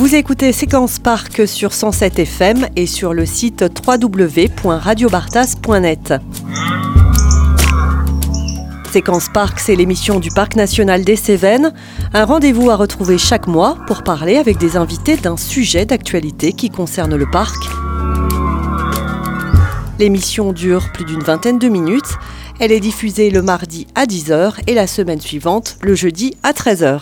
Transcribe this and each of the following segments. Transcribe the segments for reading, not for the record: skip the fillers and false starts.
Vous écoutez Séquence Parc sur 107 FM et sur le site www.radiobartas.net. Séquence Parc, c'est l'émission du Parc national des Cévennes. Un rendez-vous à retrouver chaque mois pour parler avec des invités d'un sujet d'actualité qui concerne le parc. L'émission dure plus d'une vingtaine de minutes. Elle est diffusée le mardi à 10h et la semaine suivante, le jeudi à 13h.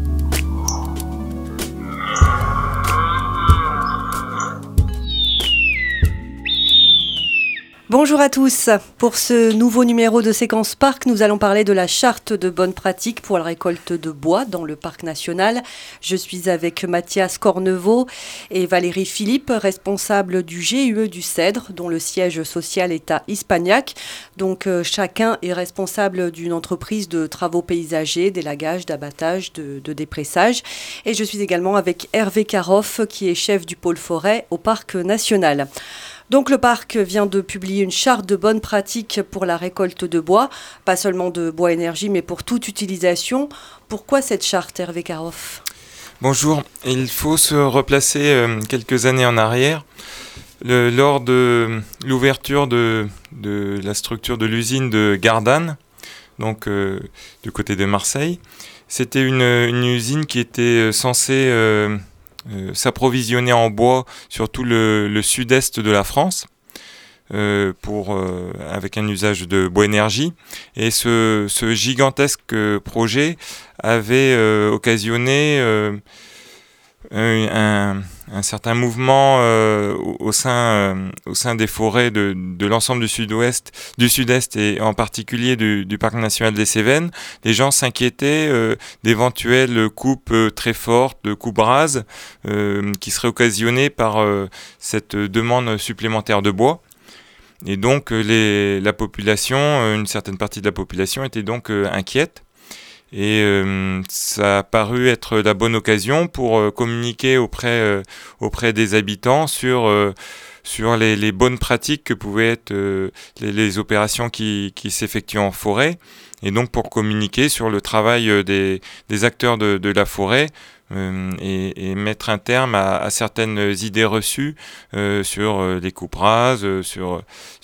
Bonjour à tous. Pour ce nouveau numéro de Séquence Parc, nous allons parler de la charte de bonnes pratiques pour la récolte de bois dans le parc national. Je suis avec Mathias Cornevaux et Valérie Philippe, responsables du GUE du Cèdre, dont le siège social est à Ispagnac. Donc chacun est responsable d'une entreprise de travaux paysagers, d'élagage, d'abattage, de dépressage. Et je suis également avec Hervé Caroff, qui est chef du pôle forêt au parc national. Donc le parc vient de publier une charte de bonnes pratiques pour la récolte de bois, pas seulement de bois énergie, mais pour toute utilisation. Pourquoi cette charte, Hervé Caroff ? Bonjour, il faut se replacer quelques années en arrière. Lors de l'ouverture de la structure de l'usine de Gardanne, donc du côté de Marseille, c'était une usine qui était censée s'approvisionner en bois sur tout le sud-est de la France avec un usage de bois énergie. Et ce gigantesque projet avait occasionné un certain mouvement au sein des forêts de l'ensemble du sud-est et en particulier du parc national des Cévennes. Les gens s'inquiétaient d'éventuelles coupes très fortes, de coupes rases qui seraient occasionnées par cette demande supplémentaire de bois. Et donc la population, une certaine partie de la population était donc inquiète. Et ça a paru être la bonne occasion pour communiquer auprès des habitants sur les bonnes pratiques que pouvaient être les opérations qui s'effectuent en forêt, et donc pour communiquer sur le travail des acteurs de la forêt et mettre un terme à certaines idées reçues sur les coupes rases, sur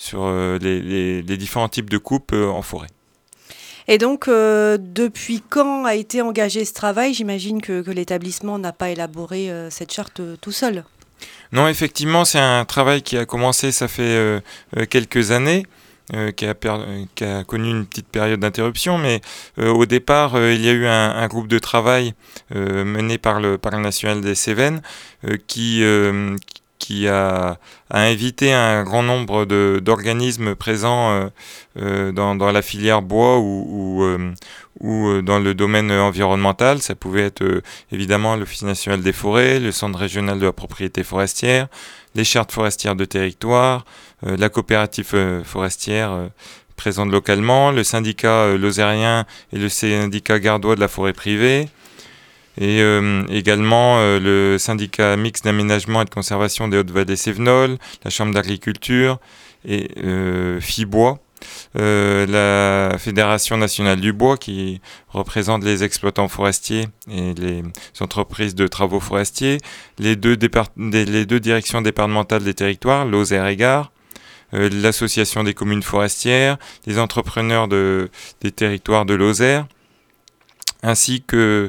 les différents types de coupes en forêt. Et donc, depuis quand a été engagé ce travail ? J'imagine que l'établissement n'a pas élaboré cette charte tout seul. Non, effectivement, c'est un travail qui a commencé, ça fait quelques années, qui a connu une petite période d'interruption, mais au départ, il y a eu un groupe de travail mené par le Parc national des Cévennes qui a invité un grand nombre d'organismes présents dans la filière bois ou dans le domaine environnemental. Ça pouvait être évidemment l'Office national des forêts, le Centre régional de la propriété forestière, les chartes forestières de territoire, la coopérative forestière présente localement, le syndicat lozérien et le syndicat gardois de la forêt privée, et également le syndicat mixte d'aménagement et de conservation des Hautes-Vallées Cévenols, la Chambre d'agriculture et FIBois, la Fédération nationale du bois qui représente les exploitants forestiers et les entreprises de travaux forestiers, les deux directions départementales des territoires, Lozère et Gard, l'association des communes forestières, les entrepreneurs des territoires de Lozère, ainsi que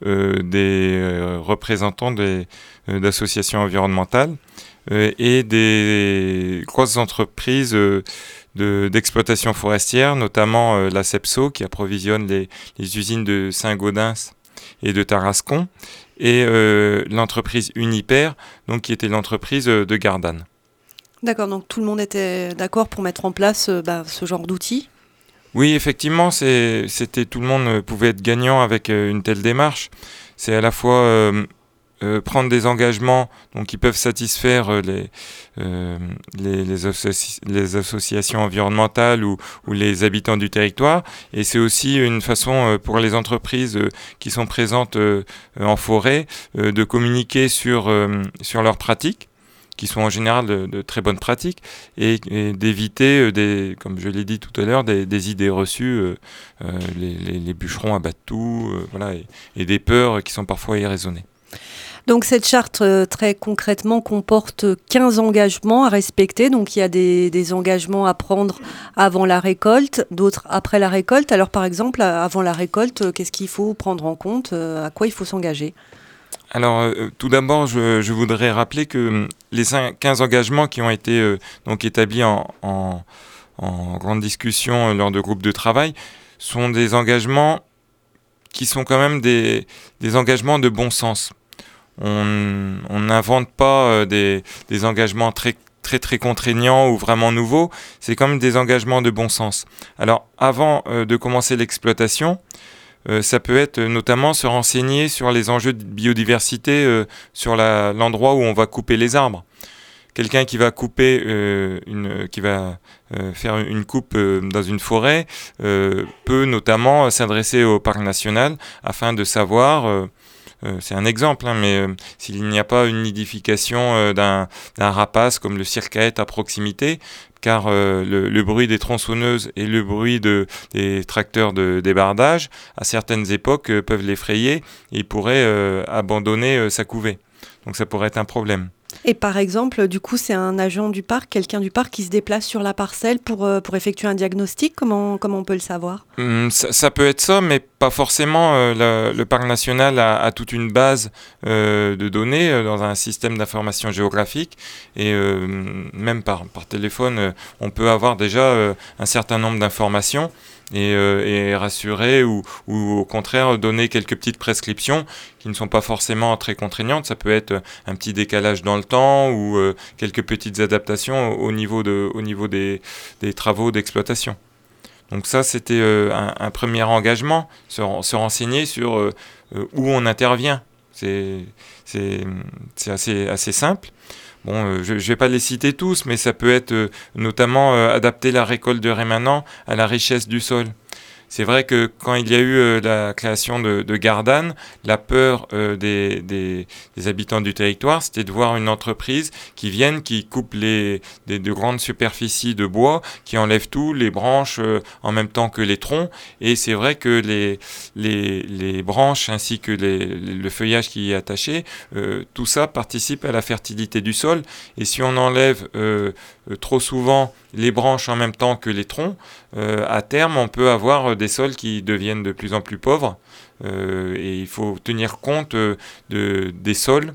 des représentants d'associations environnementales et des grosses entreprises d'exploitation forestière, notamment la CEPSO qui approvisionne les usines de Saint-Gaudens et de Tarascon, et l'entreprise Uniper, donc, qui était l'entreprise de Gardanne. D'accord, donc tout le monde était d'accord pour mettre en place ce genre d'outils ? Oui, effectivement, tout le monde pouvait être gagnant avec une telle démarche. C'est à la fois prendre des engagements donc, qui peuvent satisfaire les associations environnementales ou les habitants du territoire, et c'est aussi une façon pour les entreprises qui sont présentes en forêt de communiquer sur leurs pratiques, qui sont en général de très bonnes pratiques, et d'éviter, comme je l'ai dit tout à l'heure, des idées reçues, les bûcherons abattent tout, voilà, et des peurs qui sont parfois irraisonnées. Donc cette charte, très concrètement, comporte 15 engagements à respecter. Donc il y a des engagements à prendre avant la récolte, d'autres après la récolte. Alors par exemple, avant la récolte, qu'est-ce qu'il faut prendre en compte? À quoi il faut s'engager? Alors, tout d'abord, je voudrais rappeler que les 15 engagements qui ont été donc établis en grande discussion lors de groupes de travail sont des engagements qui sont quand même des engagements de bon sens. On n'invente pas des engagements très contraignants ou vraiment nouveaux, c'est quand même des engagements de bon sens. Alors, avant de commencer l'exploitation, ça peut être notamment se renseigner sur les enjeux de biodiversité sur l'endroit où on va couper les arbres. Quelqu'un qui va couper faire une coupe dans une forêt peut notamment s'adresser au parc national afin de savoir, c'est un exemple, mais s'il n'y a pas une nidification d'un rapace comme le circaète à proximité, car le bruit des tronçonneuses et le bruit des tracteurs de débardage, à certaines époques, peuvent l'effrayer et il pourrait abandonner sa couvée. Donc ça pourrait être un problème. Et par exemple, du coup, c'est un agent du parc, quelqu'un du parc qui se déplace sur la parcelle pour effectuer un diagnostic. Comment on peut le savoir? Ça peut être ça, mais pas forcément. Le parc national a toute une base de données dans un système d'information géographique. Et même par téléphone, on peut avoir déjà un certain nombre d'informations. Et rassurer ou au contraire donner quelques petites prescriptions qui ne sont pas forcément très contraignantes. Ça peut être un petit décalage dans le temps ou quelques petites adaptations au niveau des travaux d'exploitation. Donc ça, c'était un premier engagement, se renseigner sur où on intervient. C'est assez simple. Bon, je ne vais pas les citer tous, mais ça peut être notamment adapter la récolte de rémanents à la richesse du sol. C'est vrai que quand il y a eu la création de Gardanne, la peur des habitants du territoire, c'était de voir une entreprise qui coupe de grandes superficies de bois, qui enlève tout, les branches en même temps que les troncs. Et c'est vrai que les branches ainsi que le feuillage qui y est attaché, tout ça participe à la fertilité du sol. Et si on enlève trop souvent les branches en même temps que les troncs, à terme, on peut avoir des sols qui deviennent de plus en plus pauvres. Et il faut tenir compte des sols,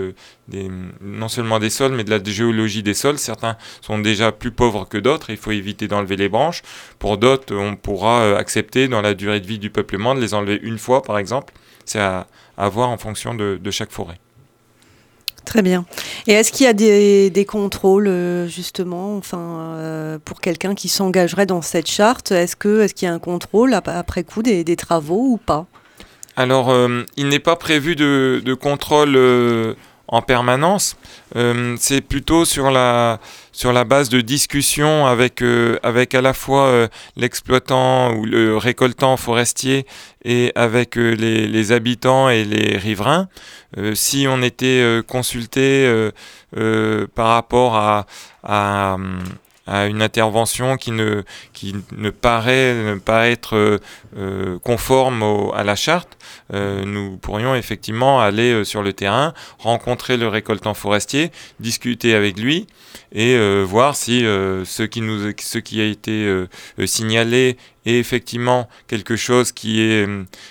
non seulement des sols, mais de la géologie des sols. Certains sont déjà plus pauvres que d'autres, il faut éviter d'enlever les branches. Pour d'autres, on pourra accepter dans la durée de vie du peuplement de les enlever une fois, par exemple. C'est à voir en fonction de chaque forêt. Très bien. Et est-ce qu'il y a des contrôles, justement, pour quelqu'un qui s'engagerait dans cette charte? Est-ce qu'il y a un contrôle après coup des travaux ou pas? Alors, il n'est pas prévu de contrôle en permanence. C'est plutôt sur la base de discussion avec à la fois l'exploitant ou le récoltant forestier et avec les habitants et les riverains. Si on était consulté par rapport à une intervention qui ne paraît pas être conforme à la charte, nous pourrions effectivement aller sur le terrain, rencontrer le récoltant forestier, discuter avec lui et voir si ce qui a été signalé est effectivement quelque chose qui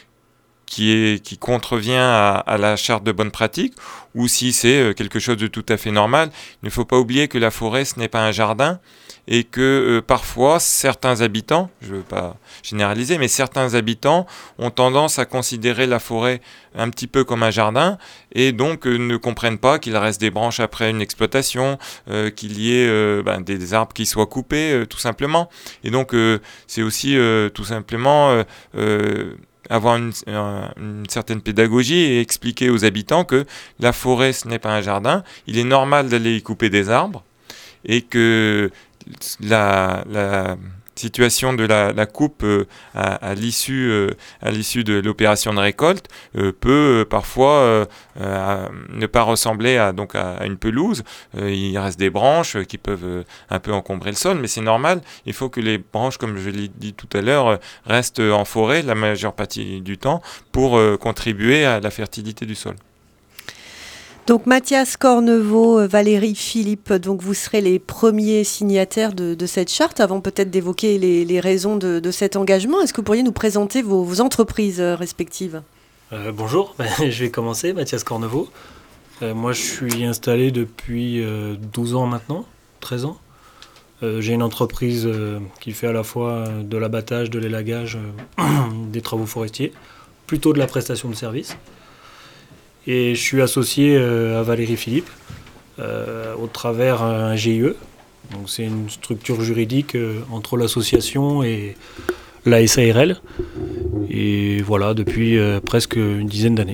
contrevient à la charte de bonne pratique, ou si c'est quelque chose de tout à fait normal. Il ne faut pas oublier que la forêt, ce n'est pas un jardin, et que parfois, certains habitants, je ne veux pas généraliser, mais certains habitants ont tendance à considérer la forêt un petit peu comme un jardin, et donc ne comprennent pas qu'il reste des branches après une exploitation, qu'il y ait des arbres qui soient coupés, tout simplement. Et donc, c'est aussi tout simplement avoir une certaine pédagogie et expliquer aux habitants que la forêt, ce n'est pas un jardin. Il est normal d'aller y couper des arbres et que la situation de la coupe à l'issue de l'opération de récolte peut parfois ne pas ressembler à une pelouse. Il reste des branches qui peuvent un peu encombrer le sol, mais c'est normal. Il faut que les branches, comme je l'ai dit tout à l'heure, restent en forêt la majeure partie du temps pour contribuer à la fertilité du sol. Donc Mathias Cornevaux, Valérie Philippe, donc vous serez les premiers signataires de cette charte. Avant peut-être d'évoquer les raisons de cet engagement, est-ce que vous pourriez nous présenter vos entreprises respectives ? Bonjour, je vais commencer, Mathias Cornevaux. Moi je suis installé depuis 12 ans maintenant, 13 ans. J'ai une entreprise qui fait à la fois de l'abattage, de l'élagage, des travaux forestiers, plutôt de la prestation de services. Et je suis associé à Valérie Philippe au travers un GIE. Donc c'est une structure juridique entre l'association et la SARL. Et voilà, depuis presque une dizaine d'années.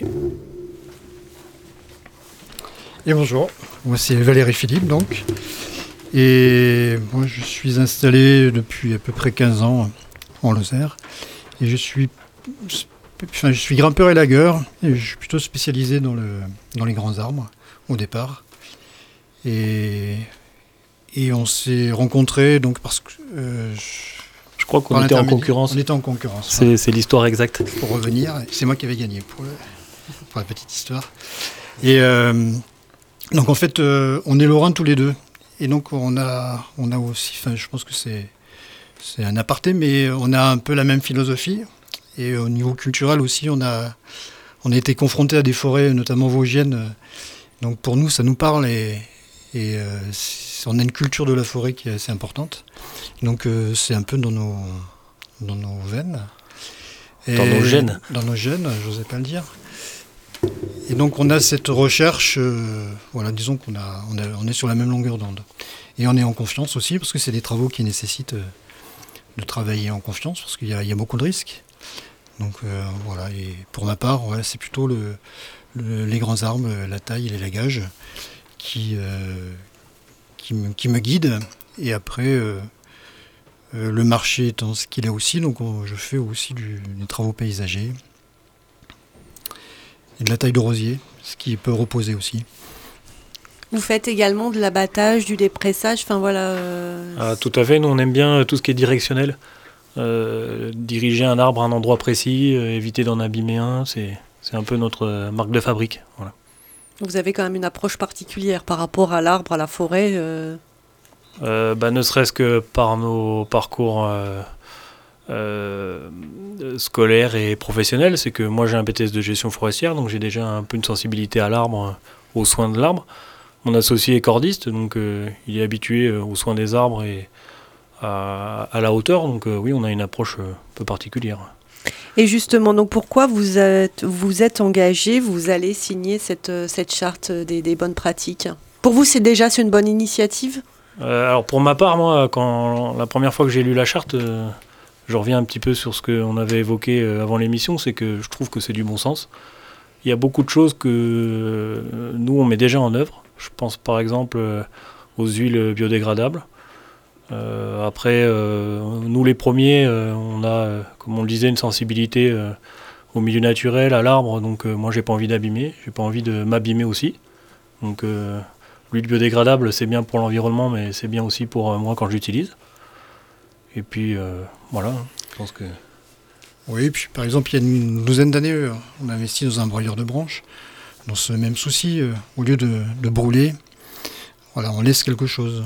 Et bonjour, moi c'est Valérie Philippe donc. Et moi je suis installé depuis à peu près 15 ans en Lozère. Et je suis grimpeur élagueur et je suis plutôt spécialisé dans les grands arbres au départ. Et on s'est rencontrés donc parce que je crois qu'on était en concurrence. On était en concurrence. C'est l'histoire exacte. Pour revenir, c'est moi qui avais gagné pour la petite histoire. Et donc en fait, on est lorrains tous les deux. Et donc on a aussi, je pense que c'est un aparté, mais on a un peu la même philosophie. Et au niveau culturel aussi, on a été confrontés à des forêts, notamment vosgiennes. Donc pour nous, ça nous parle et on a une culture de la forêt qui est assez importante. Donc c'est un peu dans nos veines. Dans nos gènes. Dans nos gènes, j'osais pas le dire. Et donc on a cette recherche, disons on est sur la même longueur d'onde. Et on est en confiance aussi, parce que c'est des travaux qui nécessitent de travailler en confiance, parce qu'il y a beaucoup de risques. Donc et pour ma part, c'est plutôt les grands arbres, la taille et l'élagage qui me guident. Et après, le marché étant ce qu'il est aussi, donc je fais aussi des travaux paysagers et de la taille de rosier, ce qui peut reposer aussi. Vous faites également de l'abattage, du dépressage, Tout à fait, nous on aime bien tout ce qui est directionnel. Diriger un arbre à un endroit précis, éviter d'en abîmer un, c'est un peu notre marque de fabrique. Voilà. Vous avez quand même une approche particulière par rapport à l'arbre, à la forêt Ne serait-ce que par nos parcours scolaires et professionnels, c'est que moi j'ai un BTS de gestion forestière, donc j'ai déjà un peu une sensibilité à l'arbre, aux soins de l'arbre. Mon associé est cordiste, donc il est habitué aux soins des arbres et à la hauteur, donc oui, on a une approche un peu particulière. Et justement, donc pourquoi vous êtes engagé, vous allez signer cette charte des bonnes pratiques ? Pour vous, c'est une bonne initiative ? Alors pour ma part, moi, la première fois que j'ai lu la charte, je reviens un petit peu sur ce qu'on avait évoqué avant l'émission, c'est que je trouve que c'est du bon sens. Il y a beaucoup de choses que nous, on met déjà en œuvre. Je pense par exemple aux huiles biodégradables. Après, nous les premiers, on a, comme on le disait, une sensibilité au milieu naturel, à l'arbre. Donc moi, j'ai pas envie d'abîmer, j'ai pas envie de m'abîmer aussi. Donc l'huile biodégradable, c'est bien pour l'environnement, mais c'est bien aussi pour moi quand j'utilise. Et puis voilà, je pense que... Oui, puis par exemple, il y a une douzaine d'années, on a investi dans un broyeur de branches. Dans ce même souci, au lieu de brûler, on laisse quelque chose.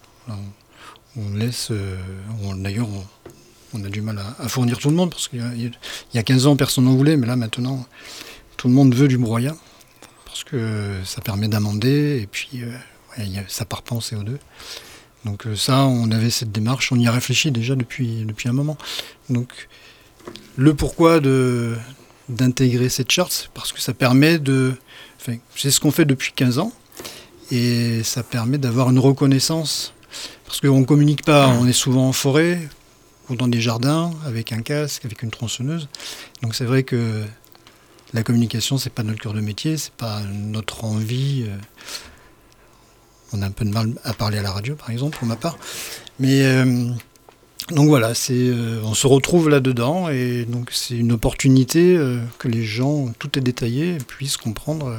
On laisse, d'ailleurs, on a du mal à fournir tout le monde, parce qu'il y a 15 ans, personne n'en voulait, mais là, maintenant, tout le monde veut du broyat, parce que ça permet d'amender, et puis ça part pas en CO2. Donc ça, on avait cette démarche, on y a réfléchi déjà depuis un moment. Donc le pourquoi d'intégrer cette charte, c'est parce que ça permet c'est ce qu'on fait depuis 15 ans, et ça permet d'avoir une reconnaissance. Parce qu'on ne communique pas, on est souvent en forêt, ou dans des jardins, avec un casque, avec une tronçonneuse. Donc c'est vrai que la communication, c'est pas notre cœur de métier, c'est pas notre envie. On a un peu de mal à parler à la radio, par exemple, pour ma part. Mais donc voilà, on se retrouve là-dedans, et donc c'est une opportunité que les gens, tout est détaillé, puissent comprendre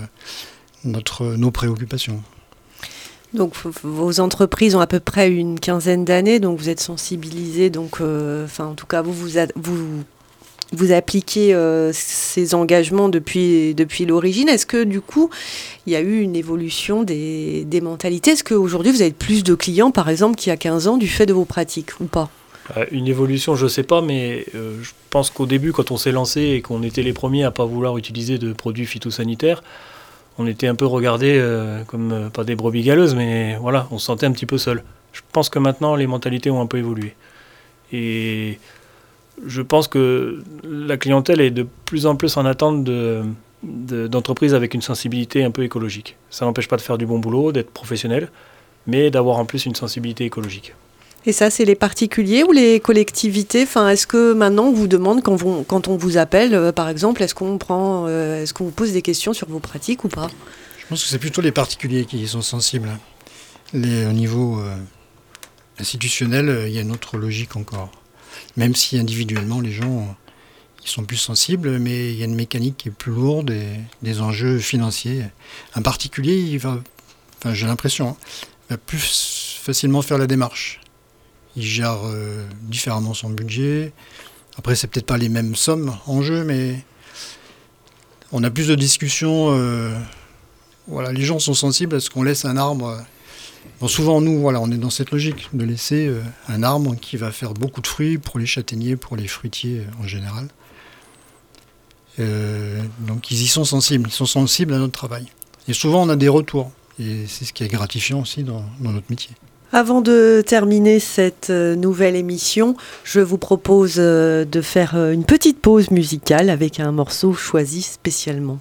nos préoccupations. Donc vos entreprises ont à peu près une quinzaine d'années, donc vous êtes sensibilisés, donc en tout cas vous vous appliquez ces engagements depuis l'origine. Est-ce que du coup, il y a eu une évolution des mentalités? Est-ce qu'aujourd'hui, vous avez plus de clients, par exemple, qu'il y a 15 ans, du fait de vos pratiques ou pas? Une évolution, je ne sais pas, mais je pense qu'au début, quand on s'est lancé et qu'on était les premiers à ne pas vouloir utiliser de produits phytosanitaires, on était un peu regardés comme, pas des brebis galeuses, mais voilà, on se sentait un petit peu seul. Je pense que maintenant, les mentalités ont un peu évolué. Et je pense que la clientèle est de plus en plus en attente d'entreprises avec une sensibilité un peu écologique. Ça n'empêche pas de faire du bon boulot, d'être professionnel, mais d'avoir en plus une sensibilité écologique. Et ça, c'est les particuliers ou les collectivités? Est-ce que maintenant, on vous demande, quand on vous appelle, par exemple, est-ce qu'on vous pose des questions sur vos pratiques ou pas? Je pense que c'est plutôt les particuliers qui sont sensibles. Au niveau institutionnel, il y a une autre logique encore. Même si individuellement, les gens ils sont plus sensibles, mais il y a une mécanique qui est plus lourde et des enjeux financiers. Un particulier, j'ai l'impression, va plus facilement faire la démarche. Il gère différemment son budget. Après, c'est peut-être pas les mêmes sommes en jeu, mais on a plus de discussions. Les gens sont sensibles à ce qu'on laisse un arbre. Bon, souvent, nous, on est dans cette logique de laisser un arbre qui va faire beaucoup de fruits pour les châtaigniers, pour les fruitiers en général. Donc, ils y sont sensibles. Ils sont sensibles à notre travail. Et souvent, on a des retours. Et c'est ce qui est gratifiant aussi dans notre métier. Avant de terminer cette nouvelle émission, je vous propose de faire une petite pause musicale avec un morceau choisi spécialement.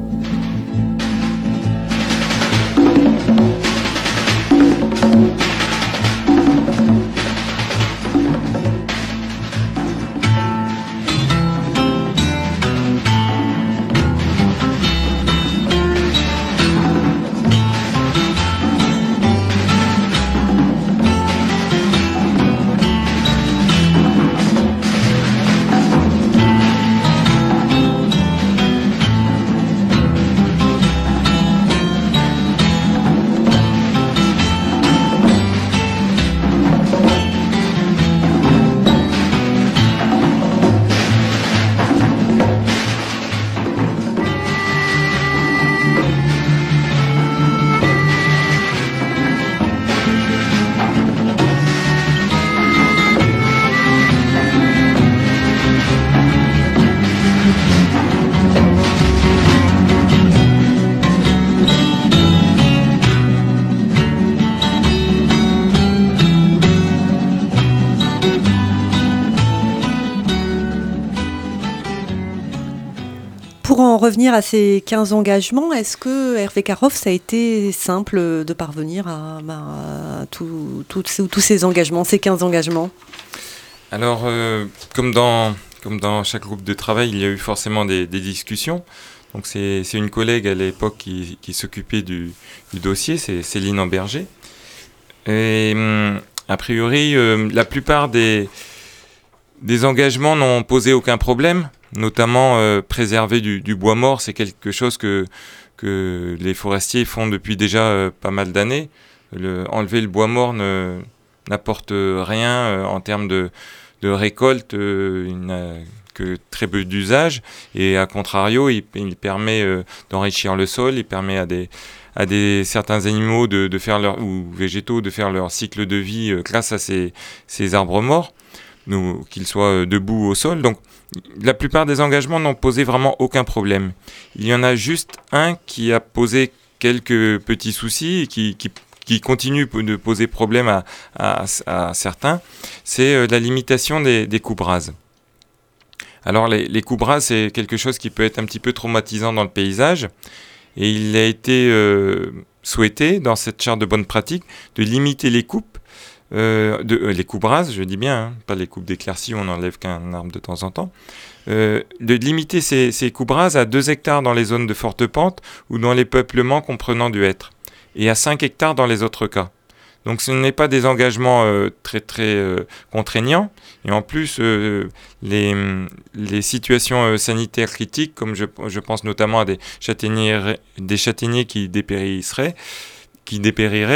Pour en revenir à ces 15 engagements, est-ce que Hervé Karoff, ça a été simple de parvenir à tous ces engagements, ces 15 engagements? Alors, comme dans chaque groupe de travail, il y a eu forcément des discussions. Donc c'est une collègue à l'époque qui s'occupait du dossier, c'est Céline Amberger. Et a priori, la plupart des engagements n'ont posé aucun problème. Notamment préserver du bois mort, c'est quelque chose que les forestiers font depuis déjà pas mal d'années. Enlever le bois mort n'apporte rien en termes de récolte, il n'a que très peu d'usage, et à contrario, il permet d'enrichir le sol, il permet à certains animaux de faire ou végétaux de faire leur cycle de vie grâce à ces arbres morts, qu'ils soient debout au sol. Donc la plupart des engagements n'ont posé vraiment aucun problème. Il y en a juste un qui a posé quelques petits soucis et qui continue de poser problème à certains. C'est la limitation des coupes rases. Alors les coupes rases, c'est quelque chose qui peut être un petit peu traumatisant dans le paysage. Et il a été souhaité dans cette charte de bonne pratique de limiter les coupes. Les coupes rases, je dis bien, pas les coupes d'éclaircie où on n'enlève qu'un arbre de temps en temps, de limiter ces coupes rases à 2 hectares dans les zones de forte pente ou dans les peuplements comprenant du hêtre, et à 5 hectares dans les autres cas. Donc ce n'est pas des engagements très contraignants, et en plus les situations sanitaires critiques, comme je pense notamment à des châtaigniers qui dépériraient,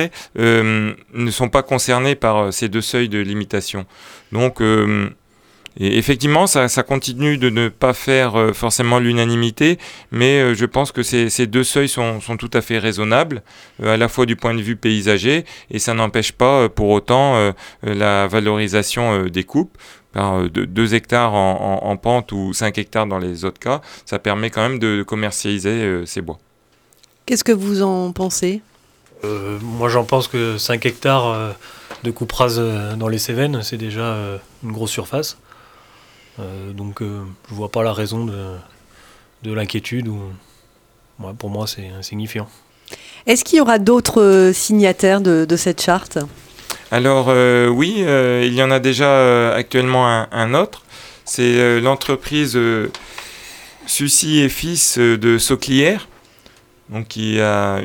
ne sont pas concernés par ces 2 seuils de limitation. Donc Et effectivement, ça continue de ne pas faire forcément l'unanimité, mais je pense que ces deux seuils sont tout à fait raisonnables, à la fois du point de vue paysager, et ça n'empêche pas pour autant la valorisation des coupes. Par 2 hectares en pente ou 5 hectares dans les autres cas, ça permet quand même de commercialiser ces bois. Qu'est-ce que vous en pensez ? Moi, j'en pense que 5 hectares de coupe rase dans les Cévennes, c'est déjà une grosse surface. Donc, je vois pas la raison de l'inquiétude. Pour moi, c'est insignifiant. Est-ce qu'il y aura d'autres signataires de cette charte ? Alors oui, il y en a déjà actuellement un autre. C'est l'entreprise Sucy et Fils de Sauclières, donc qui a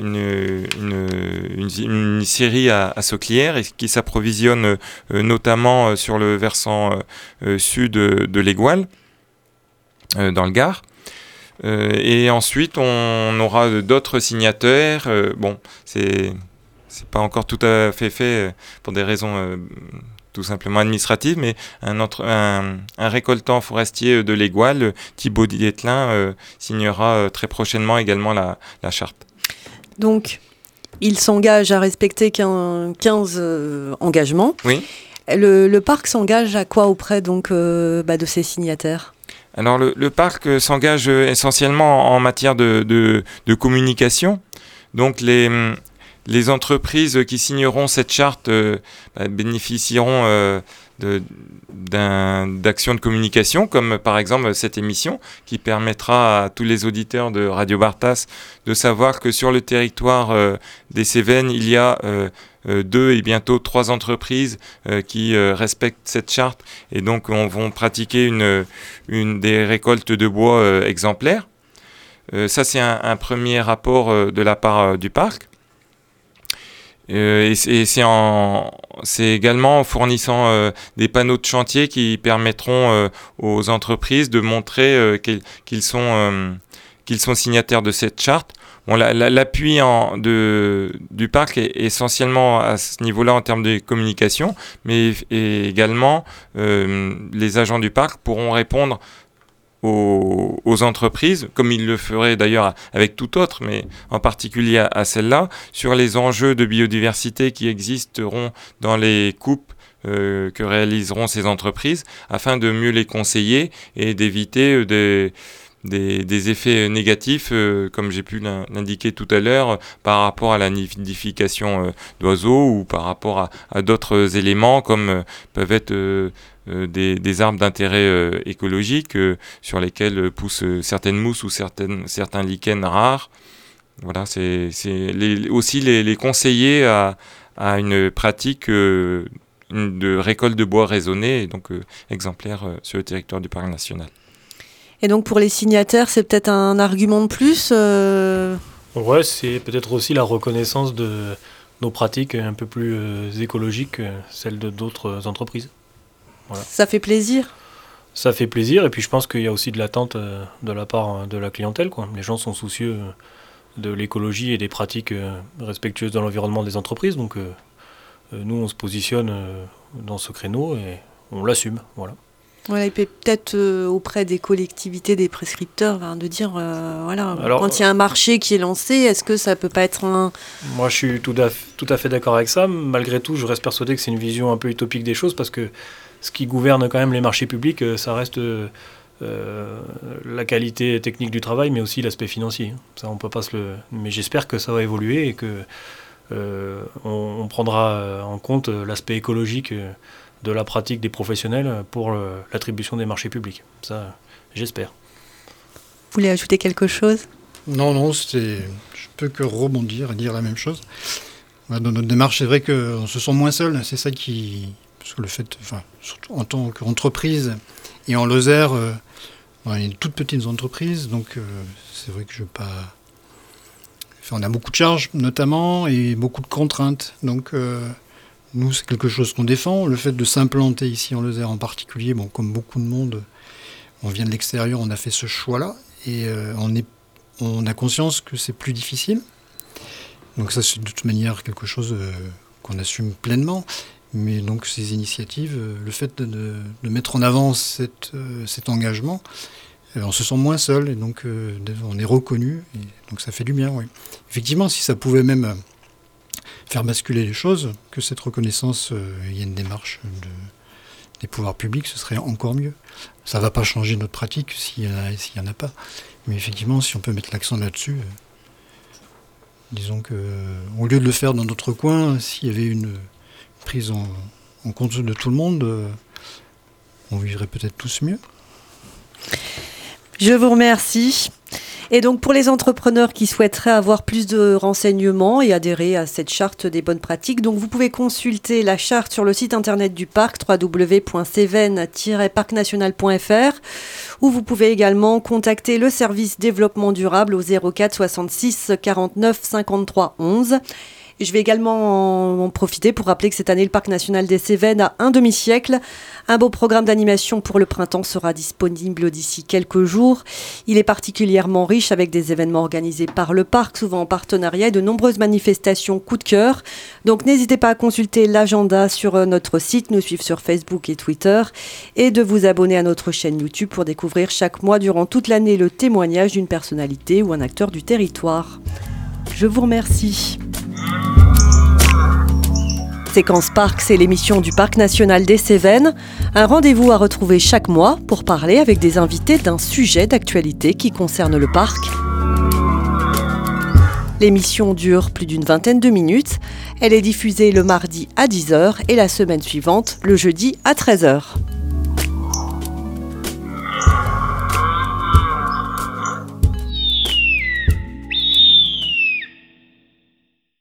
une scierie à Sauclières et qui s'approvisionne notamment sur le versant sud de l'Aigoual, dans le Gard. Et ensuite, on aura d'autres signataires. C'est pas encore tout à fait pour des raisons tout simplement administratives, mais un récoltant forestier de l'Aigoual, Thibaut Dietlin, signera très prochainement également la charte. Donc, il s'engage à respecter 15 engagements. Oui. Le parc s'engage à quoi auprès donc, de ses signataires ? Alors le parc s'engage essentiellement en matière de communication. Donc les entreprises qui signeront cette charte bénéficieront d'actions de communication, comme par exemple cette émission, qui permettra à tous les auditeurs de Radio Bartas de savoir que sur le territoire des Cévennes, il y a 2 et bientôt 3 entreprises qui respectent cette charte et donc vont pratiquer une des récoltes de bois exemplaires. Ça, c'est un premier rapport de la part du parc. Et c'est également en fournissant des panneaux de chantier qui permettront aux entreprises de montrer qu'ils sont signataires de cette charte. Bon, l'appui du parc est essentiellement à ce niveau-là en termes de communication, mais également les agents du parc pourront répondre aux entreprises, comme ils le feraient d'ailleurs avec tout autre, mais en particulier à celle-là, sur les enjeux de biodiversité qui existeront dans les coupes que réaliseront ces entreprises, afin de mieux les conseiller et d'éviter des effets négatifs, comme j'ai pu l'indiquer tout à l'heure, par rapport à la nidification d'oiseaux ou par rapport à d'autres éléments, comme peuvent être des arbres d'intérêt écologique sur lesquels poussent certaines mousses ou certains lichens rares. Voilà, c'est aussi les conseiller à une pratique de récolte de bois raisonnée et donc exemplaire sur le territoire du parc national. Et donc pour les signataires, c'est peut-être un argument de plus Ouais, c'est peut-être aussi la reconnaissance de nos pratiques un peu plus écologiques que celles de d'autres entreprises. Voilà. Ça fait plaisir. Ça fait plaisir, et puis je pense qu'il y a aussi de l'attente de la part de la clientèle, quoi. Les gens sont soucieux de l'écologie et des pratiques respectueuses de l'environnement des entreprises, donc nous on se positionne dans ce créneau et on l'assume. Voilà. Voilà, et peut-être auprès des collectivités, des prescripteurs, de dire, alors, quand il y a un marché qui est lancé, est-ce que ça peut pas être un... Moi, je suis tout à fait d'accord avec ça. Malgré tout, je reste persuadé que c'est une vision un peu utopique des choses, parce que ce qui gouverne quand même les marchés publics, ça reste la qualité technique du travail, mais aussi l'aspect financier. Ça, on peut pas Mais j'espère que ça va évoluer et que on prendra en compte l'aspect écologique de la pratique des professionnels pour l'attribution des marchés publics. Ça, j'espère. Vous voulez ajouter quelque chose ? Non, je peux que rebondir et dire la même chose. Dans notre démarche, c'est vrai qu'on se sent moins seul. C'est ça qui... Parce que le fait, surtout en tant qu'entreprise, et en Lozère, on est une toute petite entreprise, donc c'est vrai que je ne veux pas... on a beaucoup de charges, notamment, et beaucoup de contraintes. Donc... nous, c'est quelque chose qu'on défend. Le fait de s'implanter ici en Lozère en particulier, comme beaucoup de monde, on vient de l'extérieur, on a fait ce choix-là. Et on a conscience que c'est plus difficile. Donc ça, c'est de toute manière quelque chose qu'on assume pleinement. Mais donc ces initiatives, le fait de mettre en avant cet engagement, on se sent moins seul et donc on est reconnu. Et donc ça fait du bien, oui. Effectivement, si ça pouvait même faire basculer les choses, que cette reconnaissance, il y a une démarche des pouvoirs publics, ce serait encore mieux. Ça ne va pas changer notre pratique s'il y en a pas. Mais effectivement, si on peut mettre l'accent là-dessus, disons qu'au lieu de le faire dans notre coin, s'il y avait une prise en compte de tout le monde, on vivrait peut-être tous mieux. Je vous remercie. Et donc pour les entrepreneurs qui souhaiteraient avoir plus de renseignements et adhérer à cette charte des bonnes pratiques, donc vous pouvez consulter la charte sur le site internet du parc www.cevennes-parcnational.fr, où vous pouvez également contacter le service développement durable au 04 66 49 53 11. Et je vais également en profiter pour rappeler que cette année, le Parc national des Cévennes a un demi-siècle. Un beau programme d'animation pour le printemps sera disponible d'ici quelques jours. Il est particulièrement riche avec des événements organisés par le parc, souvent en partenariat, et de nombreuses manifestations coup de cœur. Donc n'hésitez pas à consulter l'agenda sur notre site, nous suivre sur Facebook et Twitter, et de vous abonner à notre chaîne YouTube pour découvrir chaque mois durant toute l'année le témoignage d'une personnalité ou un acteur du territoire. Je vous remercie. Séquence Parc, c'est l'émission du Parc national des Cévennes. Un rendez-vous à retrouver chaque mois pour parler avec des invités d'un sujet d'actualité qui concerne le parc. L'émission dure plus d'une vingtaine de minutes. Elle est diffusée le mardi à 10h et la semaine suivante, le jeudi à 13h.